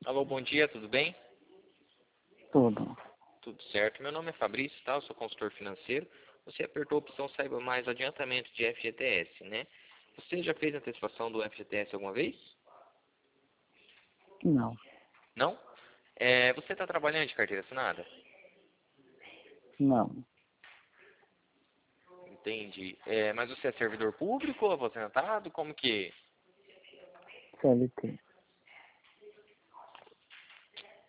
Alô, bom dia, tudo bem? Tudo. Tudo certo. Meu nome é Fabrício, tá? Eu sou consultor financeiro. Você apertou a opção Saiba Mais adiantamento de FGTS, né? Você já fez antecipação do FGTS alguma vez? Não. Não? Você está trabalhando de carteira assinada? Não. Entendi. Mas você é servidor público ou aposentado? Como que... CLT.